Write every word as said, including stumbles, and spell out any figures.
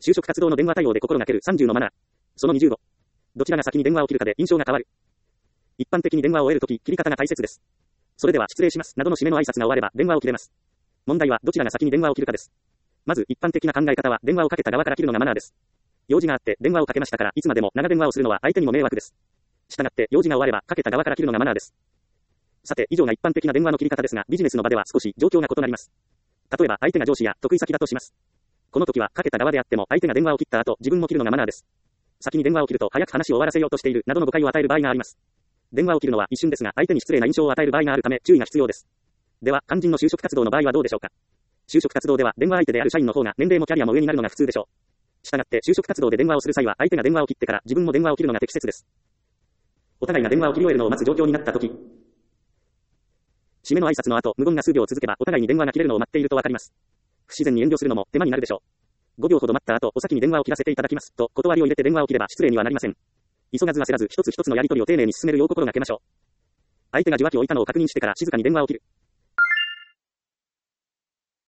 就職活動の電話対応で心がけるさんじゅうのマナー。そのにじゅうご。どちらが先に電話を切るかで印象が変わる。一般的に電話を終えるとき、切り方が大切です。それでは失礼します。などの締めの挨拶が終われば電話を切れます。問題はどちらが先に電話を切るかです。まず一般的な考え方は電話をかけた側から切るのがマナーです。用事があって電話をかけましたからいつまでも長電話をするのは相手にも迷惑です。したがって用事が終わればかけた側から切るのがマナーです。さて以上が一般的な電話の切り方ですがビジネスの場では少し状況が異なります。例えば相手が上司や得意先だとします。この時はかけた側であっても相手が電話を切った後自分も切るのがマナーです。先に電話を切ると早く話を終わらせようとしているなどの誤解を与える場合があります。電話を切るのは一瞬ですが相手に失礼な印象を与える場合があるため注意が必要です。では肝心の就職活動の場合はどうでしょうか。就職活動では電話相手である社員の方が年齢もキャリアも上になるのが普通でしょう。したがって就職活動で電話をする際は相手が電話を切ってから自分も電話を切るのが適切です。お互いが電話を切り終えるのを待つ状況になった時、締めの挨拶の後無言が数秒続けばお互いに電話が切れるのを待っているとわかります。不自然に遠慮するのも手間になるでしょう。ごびょうほど待った後お先に電話を切らせていただきますと断りを入れて電話を切れば失礼にはなりません。急がず焦らず一つ一つのやり取りを丁寧に進めるよう心がけましょう。相手が受話器を置いたのを確認してから静かに電話を切る。